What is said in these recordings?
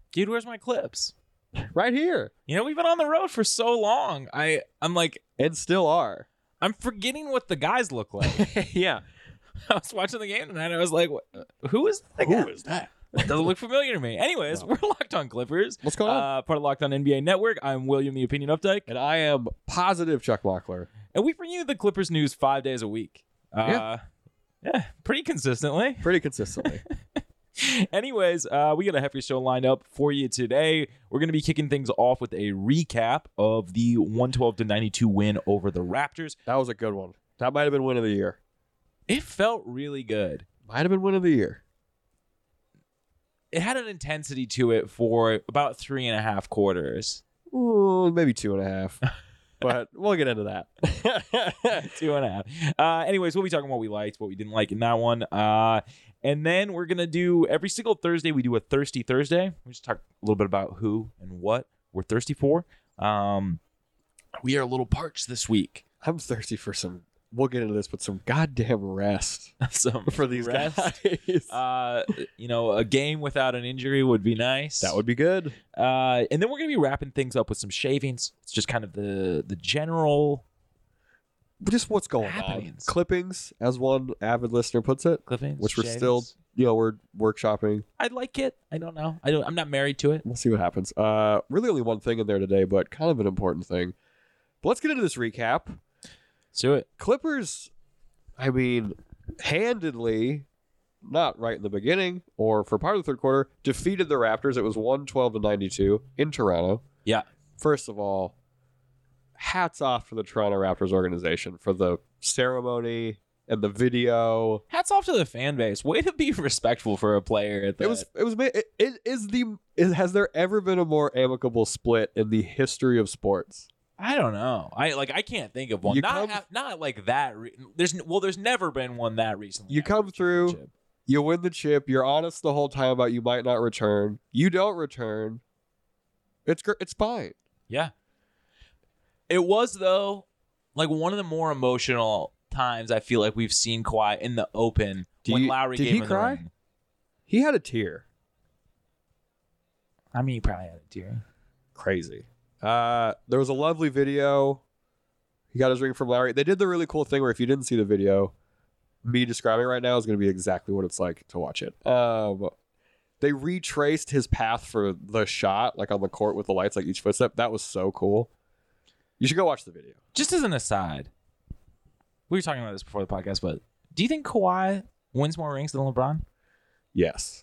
Dude, where's my clips? Right here. We've been on the road for so long. I'm like, And still are. I'm forgetting what the guys look like. Yeah. I was watching the game tonight. I was like, who is that guy? Who is that? It doesn't look familiar to me. Anyways, we're Locked On Clippers. What's going on? Part of Locked On NBA Network. I'm William, the Opinion Updike. And I am positive Chuck Mockler. And we bring you the Clippers news 5 days a week. Yeah, pretty consistently. Pretty consistently. Anyways, we got a hefty show lined up for you today. We're going to be kicking things off with a recap of the 112-92 win over the Raptors. That was a good one. That might have been win of the year. It felt really good. Might have been win of the year. It had an intensity to it for about 3.5 quarters. Ooh, maybe 2.5. But we'll get into that. 2.5. Anyways, we'll be talking what we liked, what we didn't like in that one. And then we're going to do every single Thursday, we do a Thirsty Thursday. We just talk a little bit about who and what we're thirsty for. We are a little parched this week. I'm thirsty for some, we'll get into this, but some goddamn rest for these guys. A game without an injury would be nice. That would be good. And then we're going to be wrapping things up with some shavings. It's just kind of the general... Just what's going on. Clippings, as one avid listener puts it. Clippings, which we're shavings. still, we're workshopping. I like it. I don't know. I'm not married to it. We'll see what happens. Really only one thing in there today, but kind of an important thing. But let's get into this recap. Let's do it. Clippers, handedly, not right in the beginning or for part of the third quarter, defeated the Raptors. It was 112-92 in Toronto. Yeah. First of all, hats off to the Toronto Raptors organization for the ceremony and the video. Hats off to the fan base. Way to be respectful for a player at that. Has there ever been a more amicable split in the history of sports? I don't know. I can't think of one. Not like that. There's never been one that recently. You come through, you win the chip. You're honest the whole time about you might not return. You don't return. It's fine. Yeah. It was, though, like one of the more emotional times I feel like we've seen Kawhi in the open when Lowry gave him the ring. He had a tear. He probably had a tear. Crazy. There was a lovely video. He got his ring from Lowry. They did the really cool thing where if you didn't see the video, me describing it right now is going to be exactly what it's like to watch it. They retraced his path for the shot, like on the court with the lights, like each footstep. That was so cool. You should go watch the video. Just as an aside, we were talking about this before the podcast, but do you think Kawhi wins more rings than LeBron? Yes.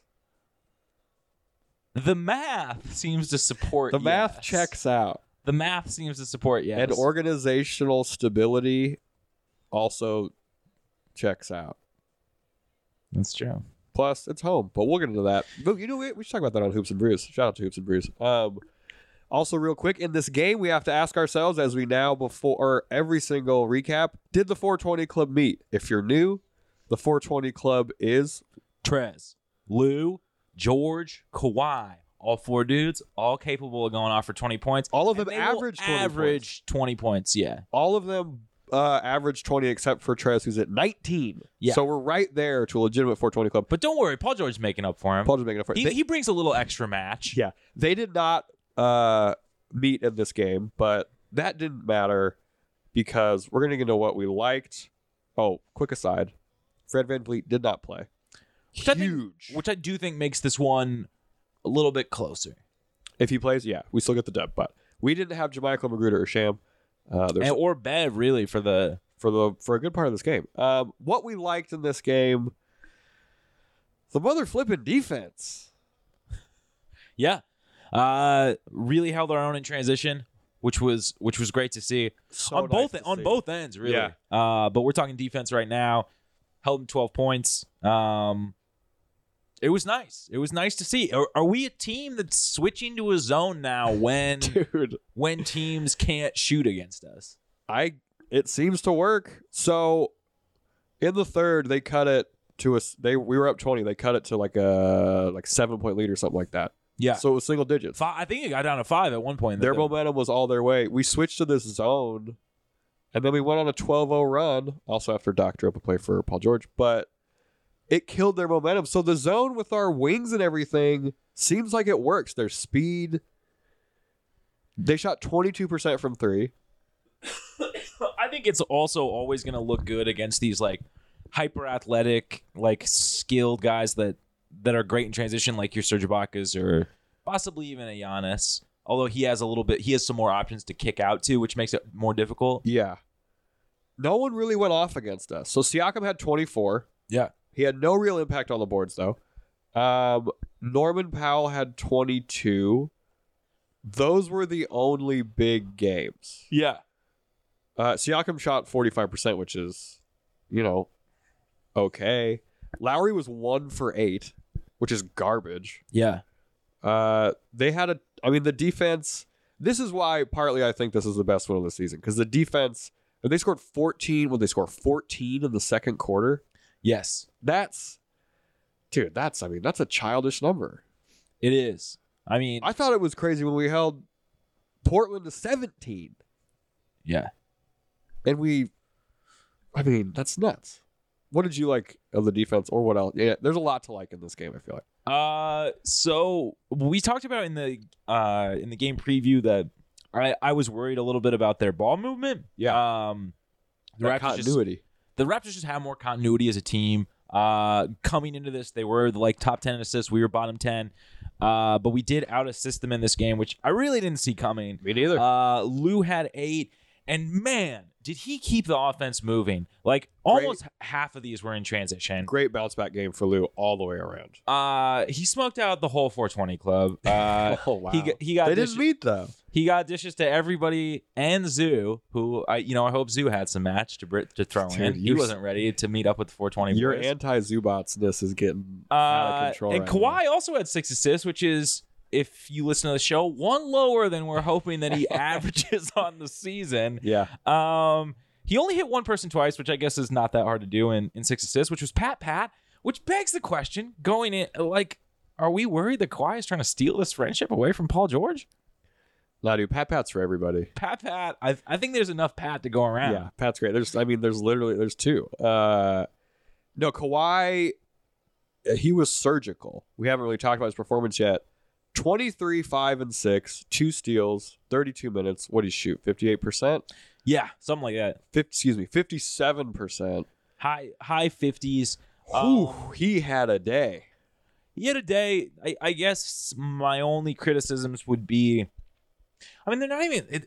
The math seems to support The math checks out. The math seems to support yes. And organizational stability also checks out. That's true. Plus, it's home, but we'll get into that. But we should talk about that on Hoops and Brews. Shout out to Hoops and Brews. Also, real quick, in this game, we have to ask ourselves, as we now before every single recap, did the 420 Club meet? If you're new, the 420 Club is Trez, Lou, George, Kawhi. All four dudes, all capable of going off for 20 points. All of them average 20 points, yeah. All of them average 20 except for Trez, who's at 19. Yeah. So we're right there to a legitimate 420 Club. But don't worry, Paul George's making up for him. He brings a little extra match. Yeah. They did not meet in this game, but that didn't matter because we're going to get into what we liked. Oh, quick aside. Fred VanVleet did not play. Which I do think makes this one a little bit closer. If he plays, yeah, we still get the dub. But we didn't have JaMychal Magruder or Sham. Or Bev, really, for a good part of this game. What we liked in this game, the mother flipping defense. Yeah. Really held our own in transition, which was great to see. On both ends, really. Yeah. But we're talking defense right now. Held him 12 points. It was nice. It was nice to see. Are we a team that's switching to a zone now when teams can't shoot against us? It seems to work. So in the third, they cut it to we were up 20. They cut it to like a 7-point lead or something like that. Yeah. So it was single digits. I think it got down to 5 at one point. Their momentum was all their way. We switched to this zone, and then we went on a 12-0 run, also after Doc drew up a play for Paul George. But it killed their momentum. So the zone with our wings and everything seems like it works. Their speed. They shot 22% from 3. I think it's also always going to look good against these like hyper athletic, like skilled guys that are great in transition, like your Serge Ibaka's or possibly even a Giannis. Although he has some more options to kick out to, which makes it more difficult. Yeah. No one really went off against us. So Siakam had 24. Yeah. He had no real impact on the boards, though. Norman Powell had 22. Those were the only big games. Yeah. Siakam shot 45%, which is, okay. Lowry was 1 for 8, which is garbage. Yeah. They had the defense. This is why partly I think this is the best one of the season, because the defense, they scored 14. Well, they scored 14 in the second quarter. Yes. That's a childish number. It is. I mean, I thought it was crazy when we held Portland to 17. Yeah. And that's nuts. What did you like of the defense, or what else? Yeah, there's a lot to like in this game, I feel like. So we talked about in the game preview that I was worried a little bit about their ball movement. Yeah. The Raptors continuity. The Raptors just have more continuity as a team. Coming into this, they were like top 10 in assists. We were bottom 10. But we did out-assist them in this game, which I really didn't see coming. Me neither. Lou had 8. And, man, did he keep the offense moving. Like, almost half of these were in transition. Great bounce-back game for Lou all the way around. He smoked out the whole 420 club. Oh, wow. He got they didn't meet, though. He got dishes to everybody and Zoo, who, I hope Zoo had some match to throw in. He wasn't ready to meet up with the 420 Your boys. anti-Zubats-ness is getting out of control. And Kawhi also had 6 assists, which is, if you listen to the show, 1 lower than we're hoping that he averages on the season. Yeah. He only hit one person twice, which I guess is not that hard to do in 6 assists, which was Pat, which begs the question, going in, like, are we worried that Kawhi is trying to steal this friendship away from Paul George? No, dude, Pat's for everybody. Pat, I think there's enough Pat to go around. Yeah, Pat's great. There's 2. No, Kawhi, he was surgical. We haven't really talked about his performance yet. 23, 5, and 6, 2 steals, 32 minutes. What did he shoot? 58%? Yeah, something like that. 57%. High 50s. He had a day. I guess my only criticisms would be, I mean, they're not even.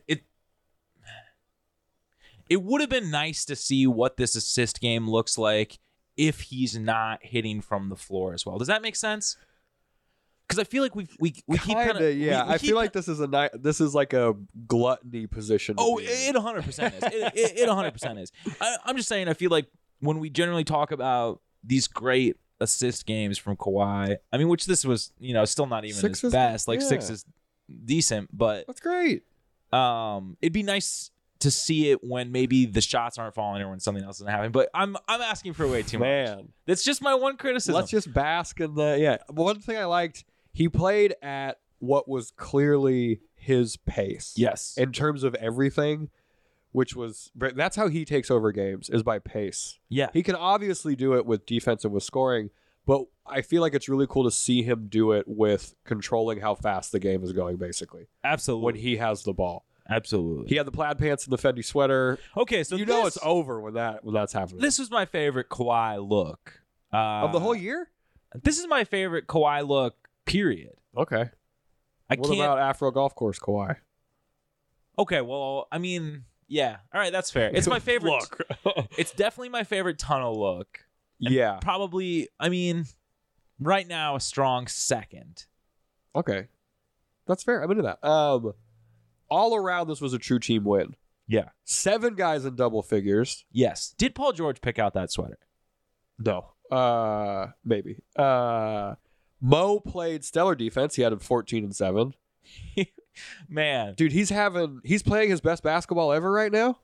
It would have been nice to see what this assist game looks like if he's not hitting from the floor as well. Does that make sense? Because I feel like we keep kind of I feel like this is like a gluttony position. Oh, it 100% is. It 100% is. I'm just saying. I feel like when we generally talk about these great assist games from Kawhi, I mean, which this was, still not even 6 his best. Like 6 is decent, but that's great. It'd be nice to see it when maybe the shots aren't falling or when something else isn't happening. But I'm asking for way too much. That's just my one criticism. Let's just bask in the One thing I liked, he played at what was clearly his pace. Yes, in terms of everything, that's how he takes over games, is by pace. Yeah, he can obviously do it with defense and with scoring, but I feel like it's really cool to see him do it with controlling how fast the game is going, basically. Absolutely. When he has the ball. Absolutely. He had the plaid pants and the Fendi sweater. Okay, so it's over when that's happening. This was my favorite Kawhi look. Of the whole year? This is my favorite Kawhi look, period. Okay. What about Afro Golf Course Kawhi? Okay, well, I mean, yeah. All right, that's fair. It's my favorite look. It's definitely my favorite tunnel look. And yeah. Probably, I mean, right now a strong second. Okay. That's fair. I'm into that. All around, this was a true team win. Yeah. 7 guys in double figures. Yes. Did Paul George pick out that sweater? No. Maybe. Mo played stellar defense. He had 14 and 7. Man. Dude, he's playing his best basketball ever right now.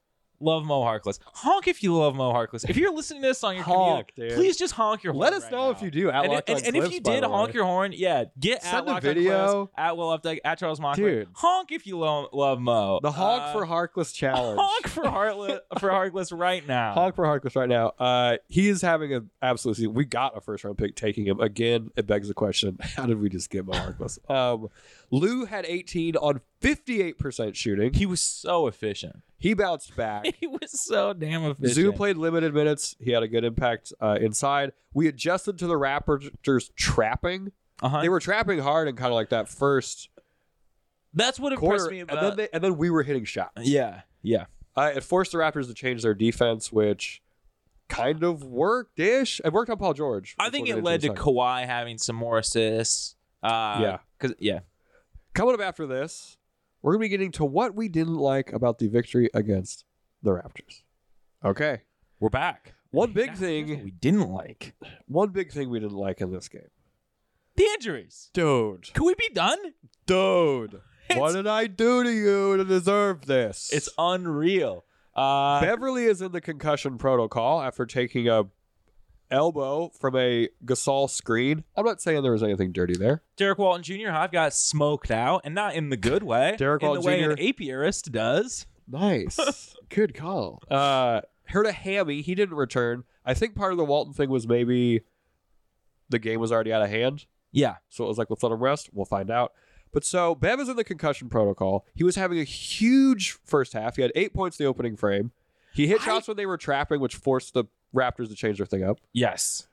love Mo Harkless. Honk if you love Mo Harkless. If you're listening to this on your Honk, commute, dude. please just honk your horn. Let us right know now. if you do. At Locked On And if Clips, you by did the honk way. your horn, get Send at a Locked On video. Clips, at Will Updike, at Charles Mockler. Dude. Honk if you love Mo. The honk for Harkless challenge. Honk for Harkless right now. Honk for Harkless right now. He is having an absolute season. We got a first round pick taking him. Again, it begs the question, how did we just get Mo Harkless? Lou had 18 on 58% shooting. He was so efficient. He bounced back. He was so damn efficient. Zoo played limited minutes. He had a good impact inside. We adjusted to the Raptors trapping. They were trapping hard and kind of like that first That's what quarter. impressed me about. And then we were hitting shots. Yeah. It forced the Raptors to change their defense, which kind of worked-ish. It worked on Paul George. I think it led to Kawhi having some more assists. Yeah. Coming up after this, we're going to be getting to what we didn't like about the victory against the Raptors. Okay. We're back. One big What thing we didn't like. we didn't like in this game. The injuries. Dude. Can we be done? Dude. What did I do to you to deserve this? It's unreal. Beverly is in the concussion protocol after taking a elbow from a Gasol screen. I'm not saying there was anything dirty there. Derek Walton Jr. I've got smoked out, and not in the good way. Derek in Walton the way Jr. an apiarist does. Nice. Good call. Hurt a hammy. He didn't return. I think part of the Walton thing was maybe the game was already out of hand. Yeah. So it was like, let's let him rest. We'll find out. But so Bev is in the concussion protocol. He was having a huge first half. He had 8 points in the opening frame. He hit shots when they were trapping, which forced the Raptors to change their thing up. Yes.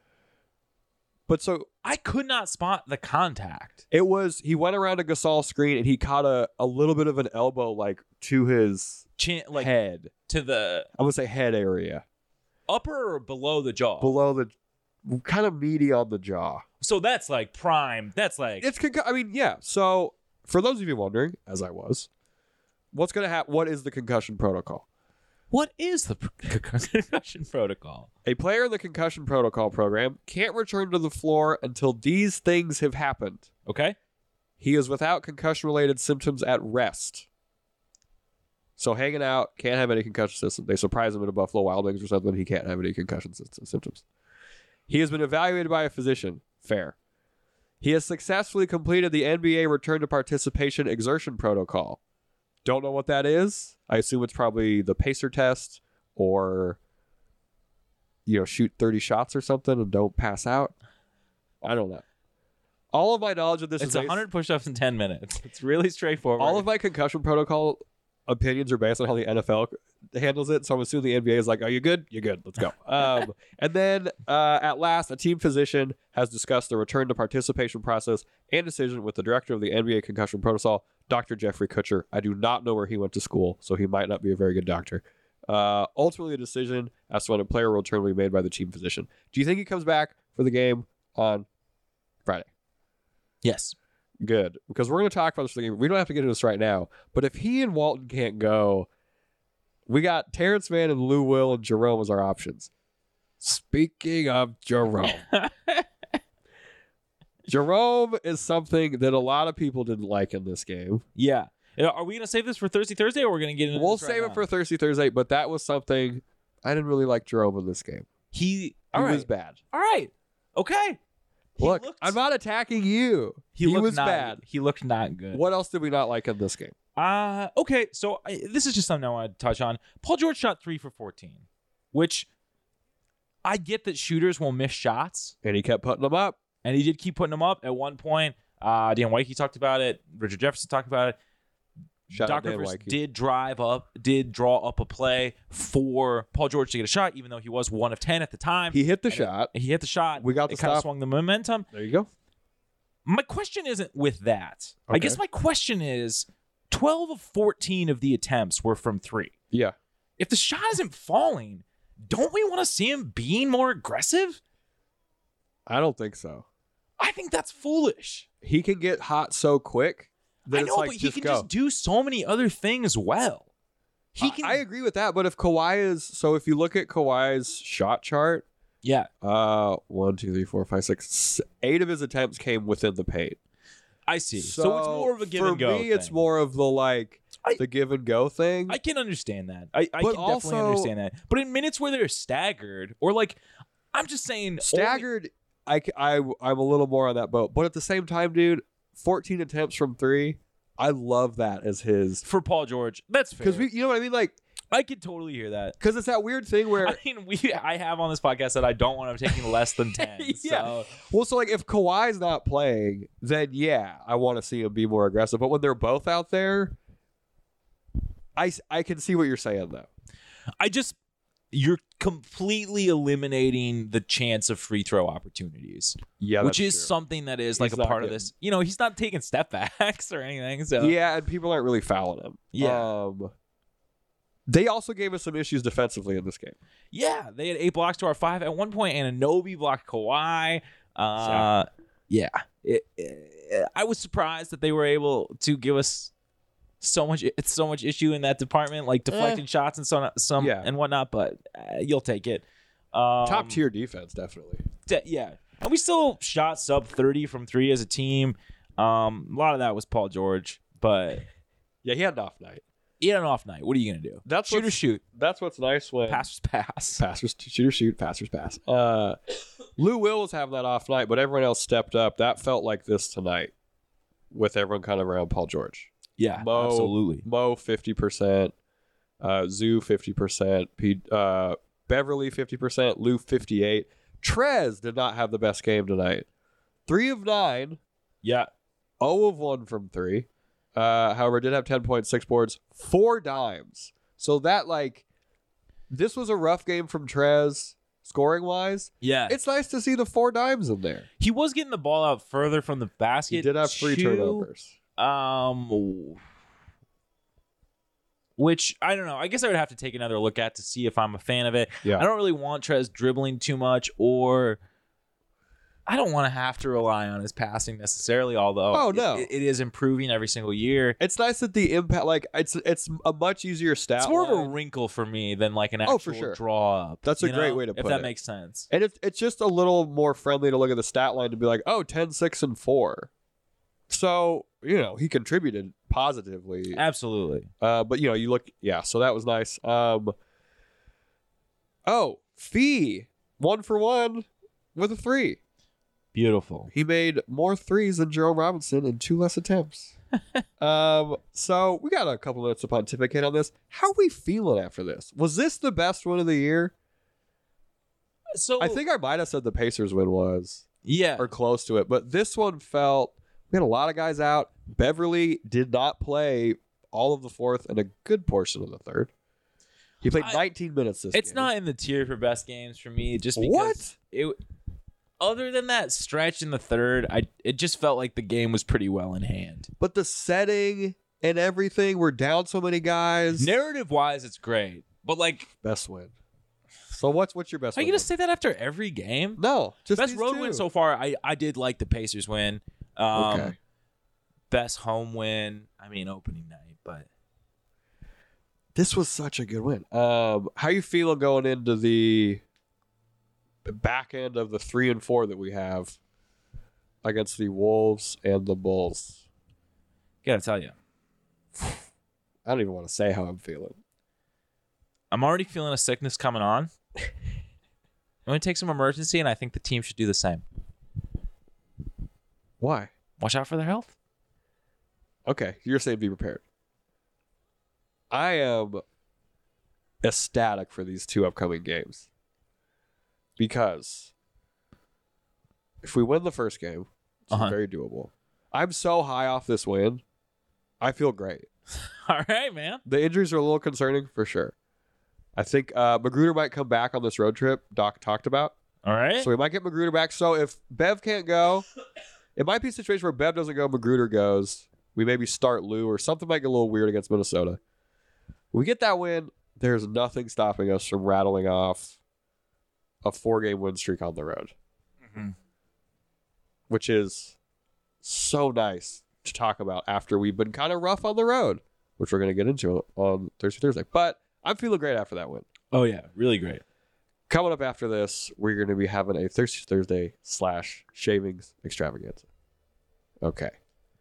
But so I could not spot the contact. it was, he went around a Gasol screen and he caught a little bit of an elbow like to his head. To the I would say head area. upper or below the jaw? Below the, kind of meaty on the jaw. So that's like prime. That's like I mean, yeah. So for those of you wondering, as I was, what's going to happen? What is the concussion protocol? what is the concussion protocol? A player in the concussion protocol program can't return to the floor until these things have happened. Okay. He is without concussion-related symptoms at rest. So hanging out, can't have any concussion symptoms. They surprise him at a Buffalo Wild Wings or something. He can't have any concussion symptoms. He has been evaluated by a physician. Fair. He has successfully completed the NBA return to participation exertion protocol. Don't know what that is. I assume it's probably the pacer test or, shoot 30 shots or something and don't pass out. I don't know. All of my knowledge of this It's is 100 push-ups in 10 minutes. It's really straightforward. all of my concussion protocol opinions are based on how the NFL handles it. So I'm assuming the NBA is like, "Are you good? You're good. Let's go." And then at last, a team physician has discussed the return to participation process and decision with the director of the NBA concussion protocol, Dr. Jeffrey Kutcher. I do not know where he went to school, so he might not be a very good doctor. Ultimately, a decision as to when a player will return will be made by the team physician. Do you think he comes back for the game on Friday? Yes. Good, because we're going to talk about this thing. We don't have to get into this right now, but if he and Walton can't go, we got Terrence Mann and Lou Will and Jerome as our options. Speaking of Jerome, Jerome is something that a lot of people didn't like in this game. Yeah. Are we going to save this for Thursday, or are we going to get into We'll this right save now? it for Thursday, but that was something I didn't really like Jerome in this game. He was bad. All right. Okay. Look, I'm not attacking you. He was bad. He looked not good. What else did we not like in this game? Okay, so this is just something I want to touch on. Paul George shot 3 for 14, which I get that shooters will miss shots. And he kept putting them up. And he did keep putting them up. At one point, Dan Wikey talked about it. Richard Jefferson talked about it. Doc Rivers did draw up a play for Paul George to get a shot, even though he was 1 of 10 at the time. He hit the shot. He hit the shot. We got the It kind of stop. swung the momentum. There you go. My question isn't with that. I Okay. guess my question is 12 of 14 of the attempts were from 3. Yeah. If the shot isn't falling, don't we want to see him being more aggressive? I don't think so. I think that's foolish. He can get hot so quick that I it's know, like, but he can go. just do so many other things well. He can. I agree with that, but if if you look at Kawhi's shot chart, Yeah. 1, 2, 3, 4, 5, 6, 8 of his attempts came within the paint. I see. So it's more of a give and go. For me, it's thing. more of the the give and go thing. I can understand that. I can definitely understand that. But in minutes where they're staggered, or like, I'm just saying staggered, I'm a little more on that boat. But at the same time, dude, 14 attempts from 3, I love that as his for Paul George. That's fair. because you know what I mean, like. I could totally hear that. Because it's that weird thing where... I mean, I have on this podcast that I don't want him taking less than 10. Yeah. So. Well, so like if Kawhi's not playing, then yeah, I want to see him be more aggressive. But when they're both out there, I can see what you're saying, though. You're completely eliminating the chance of free throw opportunities. Yeah, which is true. something that is like a part of this. You know, he's not taking step backs or anything. So yeah, and people aren't really fouling him. Yeah. They also gave us some issues defensively in this game. Yeah, they had 8 blocks to our 5 at one point. Anunoby blocked Kawhi. Yeah, I was surprised that they were able to give us so much issue in that department, like deflecting shots and some and whatnot. But you'll take it. Top tier defense, definitely. Yeah, and we still shot sub 30 from 3 as a team. A lot of that was Paul George, but yeah, he had an off night. He had an off night. What are you gonna do? That's shoot or shoot. That's what's nice when passers pass. Passers shoot or shoot. Passers pass. Lou Will was having that off night, but everyone else stepped up. That felt like this tonight, with everyone kind of around Paul George. Yeah, Mo, absolutely. Mo 50%, Zoo 50%, Beverly 50%, Lou 58%. Trez did not have the best game tonight. 3 of 9. Yeah. 0 of 1 from 3. However, did have 10.6 boards, 4 dimes. So that, like, this was a rough game from Trez, scoring-wise. Yeah. It's nice to see the 4 dimes in there. He was getting the ball out further from the basket. He did have 3 turnovers. Which, I don't know. I guess I would have to take another look at to see if I'm a fan of it. Yeah. I don't really want Trez dribbling too much, or I don't want to have to rely on his passing necessarily, although it is improving every single year. It's nice that the impact, like, it's a much easier stat. It's more line. of a wrinkle for me than like an actual for sure. draw up. That's a great way to put it. If that makes sense. And it's just a little more friendly to look at the stat line to be like, 10, 6, and 4. So, he contributed positively. Absolutely. But, you look, so that was nice. Fee, 1 for 1 with a 3. Beautiful. He made more 3s than Jerome Robinson in 2 less attempts. So we got a couple minutes to pontificate on this. How are we feeling after this? Was this the best win of the year? So I think I might have said the Pacers win was. Yeah. Or close to it. But this one felt, we had a lot of guys out. Beverly did not play all of the 4th and a good portion of the 3rd. He played 19 minutes this game. It's not in the tier for best games for me, just because other than that stretch in the 3rd, it just felt like the game was pretty well in hand. But the setting and everything, we're down so many guys. Narrative-wise, it's great. But, like... Best win. So what's your best win? Are you going to say that after every game? No. Just best road win so far, I did like the Pacers win. Okay. Best home win, opening night, but... This was such a good win. How you feeling going into the back end of the 3 and 4 that we have against the Wolves and the Bulls? Gotta tell you, I don't even want to say how I'm feeling. I'm already feeling a sickness coming on. I'm going to take some emergency, and I think the team should do the same. Why? Watch out for their health. Okay, you're saying be prepared. I am ecstatic for these 2 upcoming games. Because if we win the first game, which is very doable. I'm so high off this win. I feel great. All right, man. The injuries are a little concerning for sure. I think Magruder might come back on this road trip Doc talked about. All right. So we might get Magruder back. So if Bev can't go, it might be a situation where Bev doesn't go, Magruder goes. We maybe start Lou, or something might get a little weird against Minnesota. We get that win, there's nothing stopping us from rattling off a 4-game win streak on the road. Mm-hmm. Which is so nice to talk about after we've been kind of rough on the road, which we're going to get into on Thursday. But I'm feeling great after that win. Oh, yeah. Really great. Coming up after this, we're going to be having a Thursday / shavings extravaganza. Okay.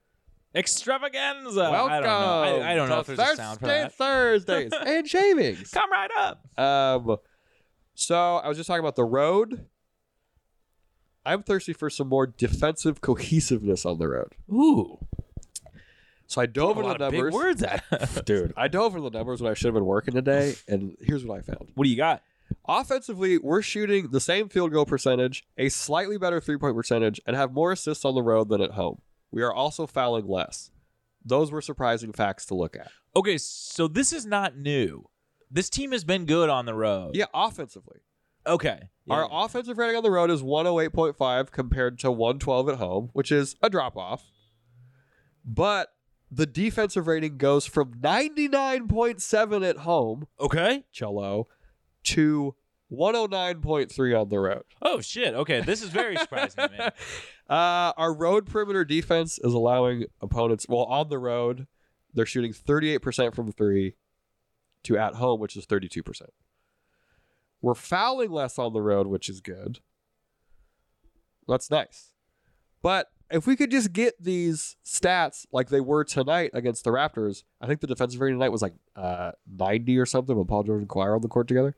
Extravaganza. Welcome. I don't know. I don't know if there's a sound for that. Thursdays and shavings. Come right up. So I was just talking about the road. I'm thirsty for some more defensive cohesiveness on the road. Ooh. So I dove into the numbers. Big words, Dude, I dove into the numbers when I should have been working today, and here's what I found. What do you got? Offensively, we're shooting the same field goal percentage, a slightly better three-point percentage, and have more assists on the road than at home. We are also fouling less. Those were surprising facts to look at. Okay, so this is not new. This team has been good on the road. Yeah, offensively. Okay. Yeah. Our offensive rating on the road is 108.5 compared to 112 at home, which is a drop-off. But the defensive rating goes from 99.7 at home, Okay. cello, to 109.3 on the road. Oh, shit. Okay, this is very surprising to me. Our road perimeter defense is allowing opponents, well, on the road, they're shooting 38% from three to at home, which is 32%. We're fouling less on the road, which is good. That's nice. But if we could just get these stats like they were tonight against the Raptors, I think the defensive rating tonight was like 90 or something when Paul George and Kawhi are on the court together.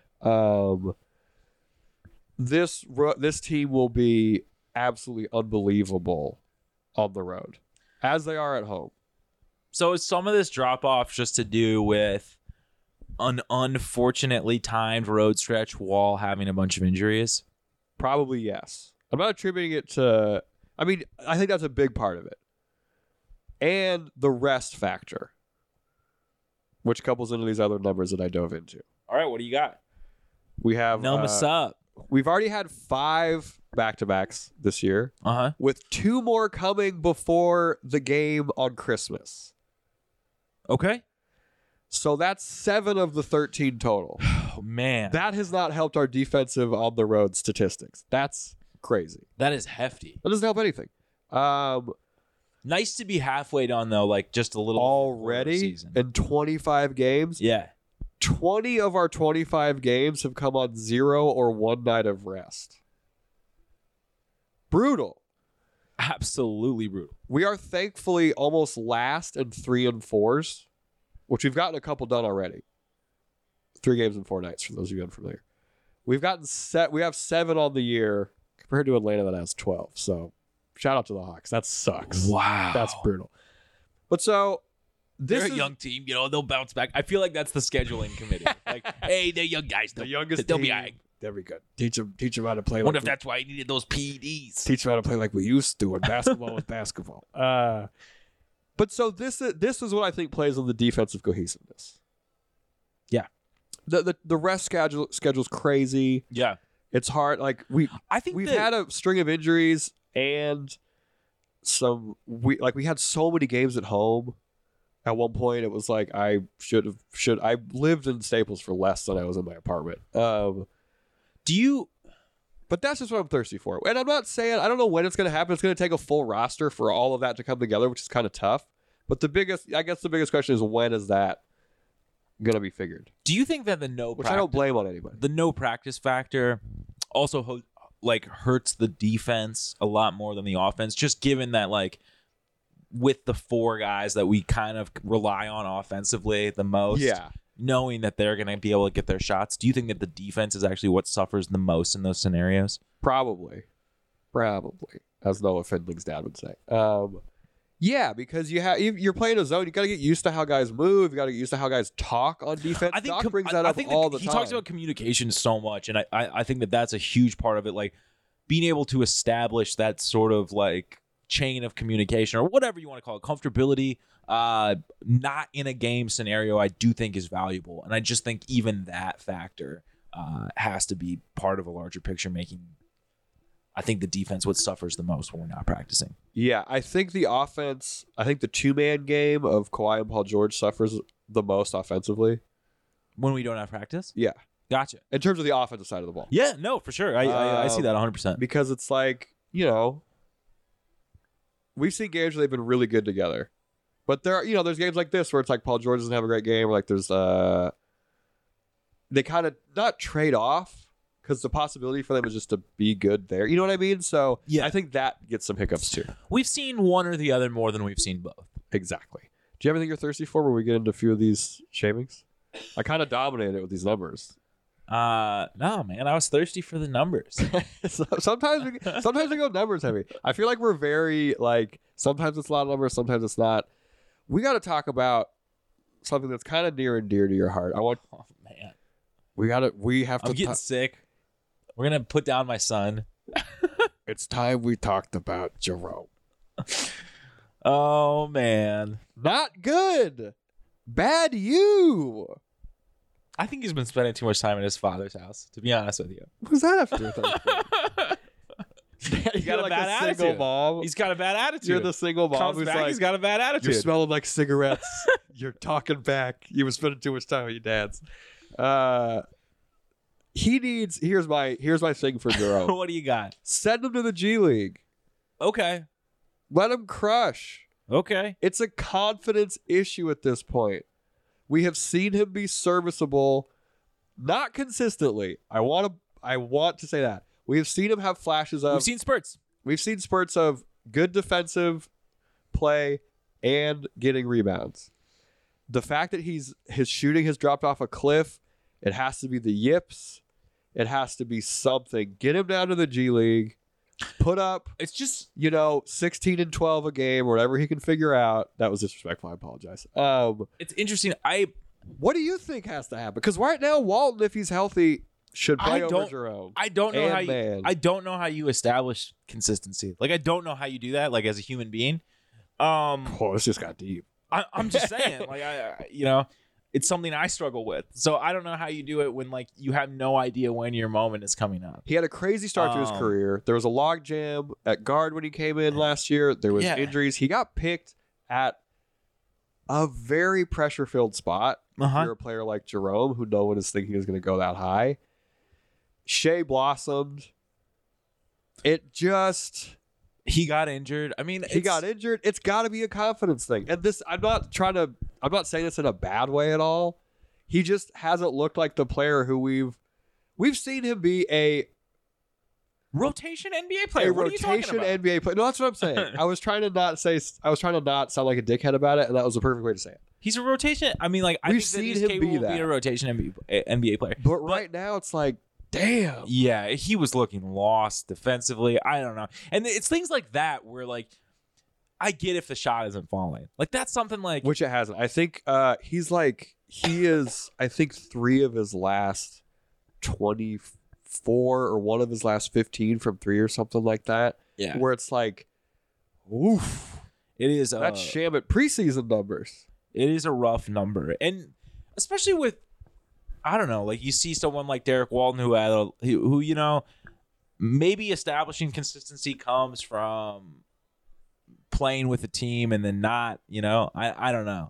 This team will be absolutely unbelievable on the road, as they are at home. So is some of this drop-off just to do with an unfortunately timed road stretch while having a bunch of injuries? Probably yes. I'm not attributing it to... I mean, I think that's a big part of it. And the rest factor, which couples into these other numbers that I dove into. All right, what do you got? We have... Numbers up. We've already had 5 back-to-backs this year, with 2 more coming before the game on Christmas. Okay. So that's 7 of the 13 total. Oh, man. That has not helped our defensive on-the-road statistics. That's crazy. That is hefty. That doesn't help anything. Nice to be halfway done, though, like just a little already season. In 25 games. Yeah. 20 of our 25 games have come on 0 or 1 night of rest. Brutal. Absolutely brutal. We are thankfully almost last in 3 and 4s, which we've gotten a couple done already. 3 games in 4 nights, for those of you unfamiliar. We have 7 on the year compared to Atlanta that has 12. So shout out to the Hawks. That sucks. Wow. That's brutal. But so they're a young team, they'll bounce back. I feel like that's the scheduling committee. Like, hey, they're young guys. The youngest they'll team. be all right. They'll be good. Teach them how to play. Wonder if that's why he needed those PEDs. Teach them how to play like we used to when basketball was basketball. But so this is what I think plays on the defensive cohesiveness. Yeah. The rest schedule's crazy. Yeah. It's hard. Like we've had a string of injuries and we had so many games at home. At one point, it was like I lived in Staples for less than I was in my apartment. But that's just what I'm thirsty for. And I'm not saying, I don't know when it's going to happen. It's going to take a full roster for all of that to come together, which is kind of tough. But the biggest question is, when is that going to be figured? Do you think that I don't blame on anybody. The no practice factor also hurts the defense a lot more than the offense, just given that with the 4 guys that we kind of rely on offensively the most, knowing that they're going to be able to get their shots, do you think that the defense is actually what suffers the most in those scenarios? Probably, as Noah Findling's dad would say. Yeah, because you're playing a zone. You got to get used to how guys move. You got to get used to how guys talk on defense. I think Doc brings that up all the time. He talks about communication so much, and I think that that's a huge part of it. Like being able to establish that sort of chain of communication, or whatever you want to call it, comfortability, not in a game scenario, I do think is valuable. And I just think even that factor has to be part of a larger picture, making I think the defense what suffers the most when we're not practicing. Yeah, I think the offense, the 2-man game of Kawhi and Paul George suffers the most offensively. When we don't have practice? Yeah. Gotcha. In terms of the offensive side of the ball. Yeah, no, for sure. I see that 100%. Because it's we've seen games where they've been really good together. But there's games like this where it's like Paul George doesn't have a great game, or there's they kind of not trade off, because the possibility for them is just to be good there. You know what I mean? So Yeah. I think that gets some hiccups too. We've seen one or the other more than we've seen both. Exactly. Do you have anything you're thirsty for when we get into a few of these shamings? I kind of dominated it with these numbers. No, man, I was thirsty for the numbers. Sometimes we go numbers heavy. I feel like we're very like sometimes it's a lot of numbers, sometimes it's not. We got to talk about something that's kind of near and dear to your heart. Oh man, we have to. I'm getting sick. We're gonna put down my son. It's time we talked about Jerome. Oh man, not good. Bad you. I think he's been spending too much time in his father's house, to be honest with you. What's that after? He's got a bad attitude. Mom. He's got a bad attitude. You're the single mom Comes who's back, like, he's got a bad attitude. you're smelling like cigarettes. You're talking back. You were spending too much time with your dads. He needs. Here's my thing for Jerome. What do you got? Send him to the G League. Okay. Let him crush. Okay. It's a confidence issue at this point. We have seen him be serviceable, not consistently. I want to say that. We have seen him have flashes of. We've seen spurts. We've seen spurts of good defensive play and getting rebounds. The fact that his shooting has dropped off a cliff, it has to be the yips. It has to be something. Get him down to the G League. Put up, It's just 16 and 12 a game, or whatever he can figure out. That was disrespectful. I apologize. it's interesting. What do you think has to happen? Because right now, Walton, if he's healthy, should play over Jerome. I don't know And I don't know how you establish consistency. Like I don't know how you do that. Like as a human being. This just got deep. I'm just saying. Like it's something I struggle with. So I don't know how you do it when like you have no idea when your moment is coming up. He had a crazy start to his career. There was a log jam at guard when he came in last year. There was injuries. He got picked at a very pressure-filled spot. If you're a player like Jerome, who no one is thinking is going to go that high. Shea blossomed. He got injured. I mean, he got injured. It's got to be a confidence thing. And this, I'm not saying this in a bad way at all. He just hasn't looked like the player who we've seen him be a rotation NBA player. What are you talking about? NBA player. No, that's what I'm saying. I was trying to not sound like a dickhead about it, and that was the perfect way to say it. He's a rotation. I mean, like I think that he's capable of being a rotation NBA player. But right now, it's like, damn. Yeah, he was looking lost defensively. I don't know. And it's things like that where, like, I get if the shot isn't falling. Like, that's something like... Which it hasn't. I think he is, I think, 3 of his last 24 or 1 of his last 15 from 3 or something like that. Yeah. Where it's like, oof. It is... That's Shamet preseason numbers. It is a rough number. And especially with... I don't know, like you see someone like Derek Walton who you know, maybe establishing consistency comes from playing with a team and then not, you know, I don't know.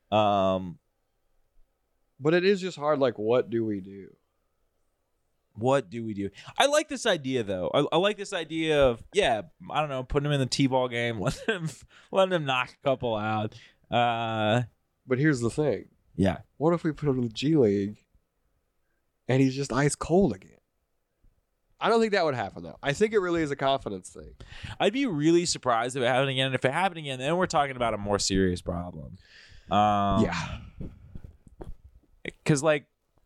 But it is just hard. Like, what do we do? What do we do? I like this idea though. I like this idea of I don't know, putting him in the T-ball game, letting him knock a couple out. But here's the thing. Yeah. What if we put him in the G League? And he's just ice cold again. I don't think that would happen, though. I think it really is a confidence thing. I'd be really surprised if it happened again. And if it happened again, then we're talking about a more serious problem. Yeah. Because, like,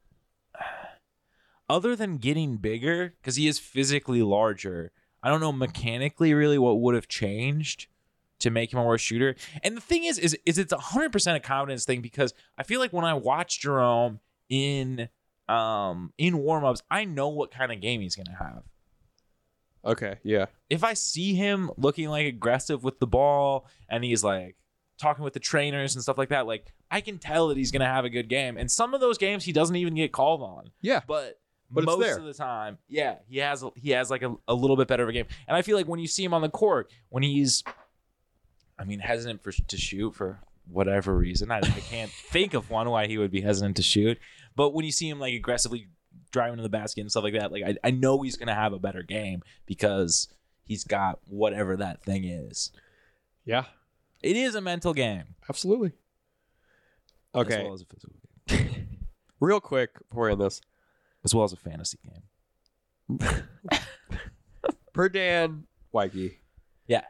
other than getting bigger, because he is physically larger, I don't know mechanically really what would have changed to make him a worse shooter. And the thing is it's 100% a confidence thing, because I feel like when I watch Jerome in warm-ups, I know what kind of game he's going to have. Okay, yeah. If I see him looking like aggressive with the ball and he's like talking with the trainers and stuff like that, like I can tell that he's going to have a good game. And some of those games he doesn't even get called on. Yeah. But most it's there. Of the time, yeah, he has like a little bit better of a game. And I feel like when you see him on the court, when he's hesitant to shoot for whatever reason, I can't think of one why he would be hesitant to shoot. But when you see him like aggressively driving to the basket and stuff like that, like I know he's gonna have a better game because he's got whatever that thing is. Yeah, it is a mental game. Absolutely. Okay. As well as a physical game. Real quick before we end this, as well as a fantasy game. Per Dan Wikey. Yeah.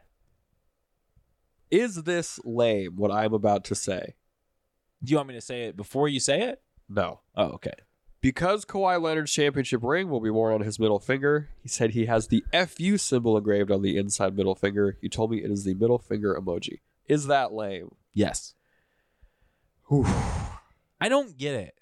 Is this lame, what I'm about to say? Do you want me to say it before you say it? No. Oh, okay. Because Kawhi Leonard's championship ring will be worn on his middle finger, he said he has the FU symbol engraved on the inside middle finger. He told me it is the middle finger emoji. Is that lame? Yes. Oof. I don't get it.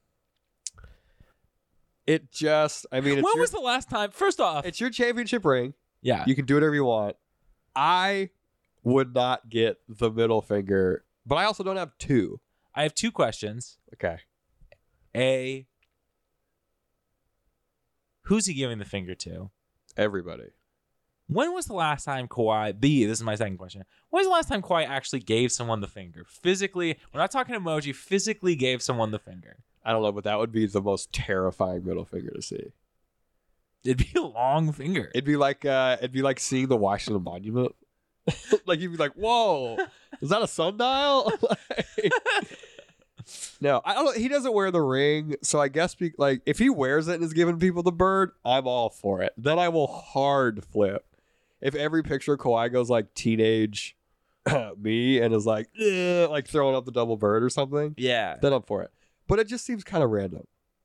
It just, I mean, When was the last time? First off, it's your championship ring. yeah. You can do whatever you want. I would not get the middle finger, but I also don't have two. I have two questions. Okay. A, who's he giving the finger to? Everybody. When was the last time Kawhi, this is my second question. When was the last time Kawhi actually gave someone the finger? Physically, we're not talking emoji, physically gave someone the finger. I don't know, but that would be the most terrifying middle finger to see. It'd be a long finger. It'd be like seeing the Washington Monument. Like you'd be like, "Whoa, is that a sundial?" No, I don't. He doesn't wear the ring, so I guess like if he wears it and is giving people the bird, I'm all for it. Then I will hard flip. If every picture of Kawhi goes like teenage me and is like throwing up the double bird or something, Yeah. then I'm for it. But it just seems kind of random.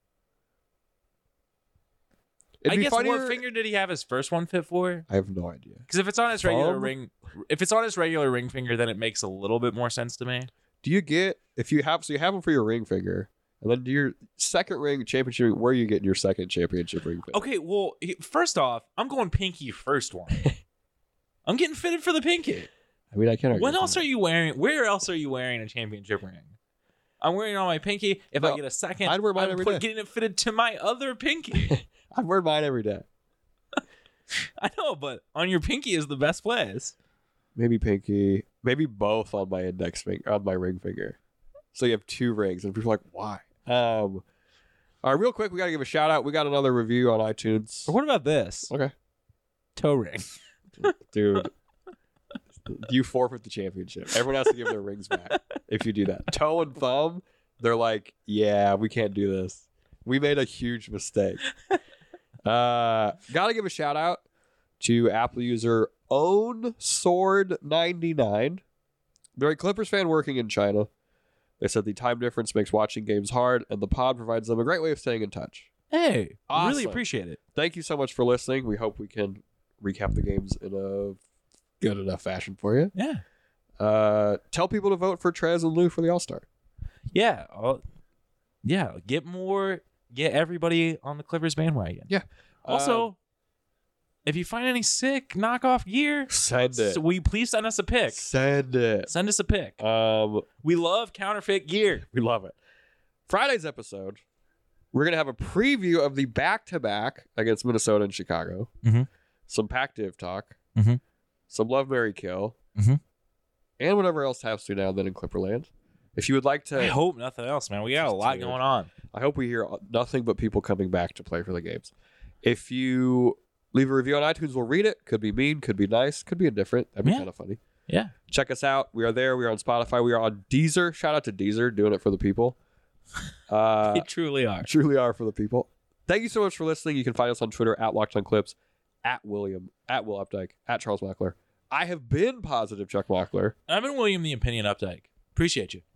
I guess what finger did he have his first one fit for? I have no idea. Because if it's on his regular Thumb? ring, if it's on his regular ring finger, then it makes a little bit more sense to me. Do you get you have them for your ring finger, and then do your second ring championship ring, where are you getting your second championship ring finger? Okay, well, first off, I'm going pinky first one. I'm getting fitted for the pinky. I mean, I can't. When else are you wearing? Where else are you wearing a championship ring? I'm wearing it on my pinky. If I get a second, I'd wear mine every day. Getting it fitted to my other pinky. I'd wear mine every day. I know, but on your pinky is the best place. Maybe pinky, maybe both on my index finger, on my ring finger. So you have two rings, and people are like, "Why?" All right, real quick, we got to give a shout out. We got another review on iTunes. What about this? Okay, Toe ring, dude. You forfeit the championship. Everyone has to give their rings back if you do that. Toe and thumb, they're like, "Yeah, we can't do this. We made a huge mistake." Gotta give a shout out to Apple user OwnSword99. They're a Clippers fan working in China. They said the time difference makes watching games hard, and the pod provides them a great way of staying in touch. Hey, Awesome. really appreciate it. Thank you so much for listening. We hope we can recap the games in a good enough fashion for you. Yeah, Tell people to vote for Trez and Lou for the All-Star. yeah, get everybody on the Clippers bandwagon. Yeah. Also, if you find any sick knockoff gear, Send it. will you please send us a pic? Send it. Send us a pic. We love counterfeit gear. We love it. Friday's episode, we're going to have a preview of the back-to-back against Minnesota and Chicago. Mhm. Some Pac-Div talk. Mhm. Some Love, Marry, Kill. Mhm. And whatever else happens to now and then in Clipperland. If you would like to... I hope nothing else, man. We got a lot going on. I hope we hear nothing but people coming back to play for the games. If you leave a review on iTunes, we'll read it. Could be mean, could be nice, could be indifferent. That'd be kind of funny. Yeah. Check us out. We are there. We are on Spotify. We are on Deezer. Shout out to Deezer, doing it for the people. They truly are. Truly are for the people. Thank you so much for listening. You can find us on Twitter at LockedOnClips, at William, at Will Updike, at Charles Mockler. I have been Positive Chuck Mockler. I've been William the Opinion Updike. Appreciate you.